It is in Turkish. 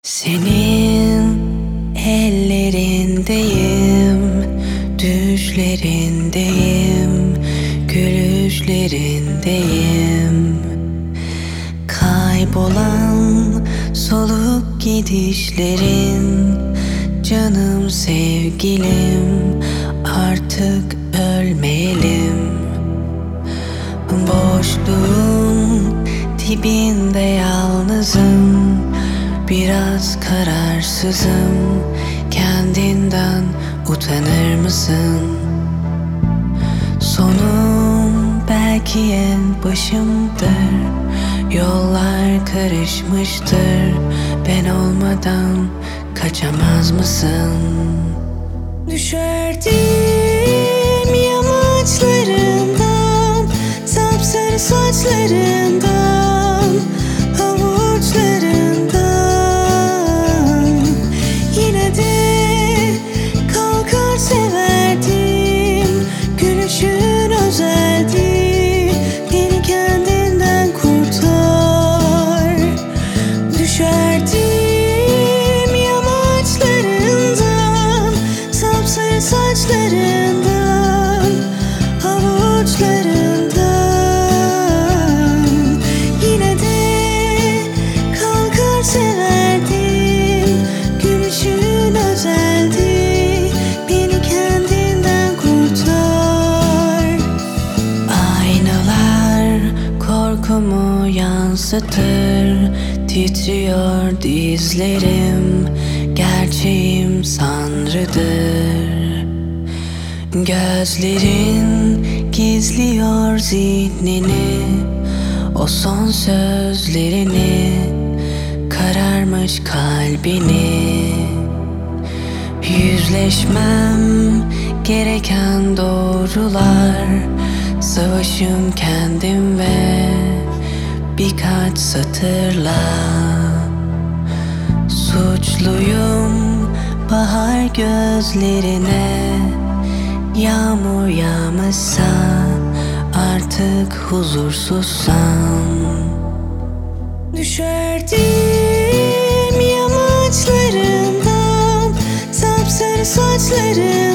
Senin ellerindeyim, düşlerindeyim, gülüşlerindeyim. Kaybolan soluk gidişlerin, canım sevgilim, artık ölmeyelim. Boşluğun dibinde yalnızım, biraz kararsızım. Kendinden utanır mısın? Sonum belki en başımdır. Yollar karışmıştır. Ben olmadan kaçamaz mısın? Düşerdim yamaçlarından, sapsarı saçlarından, avuçlarından. Yine de kalkar severdim, gülüşün özeldi. Beni kendinden kurtar. Düşerdim yamaçlarından, sapsarı saçlarından, avuçlarından. Yine de kalkar severdim, gülüşün özeldi. Beni kendinden kurtar. Aynalar korkumu yansıtır, titriyor dizlerim, gerçeğim sanrıdır. Gözlerin gizliyor zihnini, o son sözlerini, kararmış kalbini. Yüzleşmem gereken doğrular, savaşım kendim ve birkaç satırla. Suçluyum bahar gözlerine, yağmur yağmışsa artık huzursuzsam. Düşerdim yamaçlarından, sapsarı saçlarından,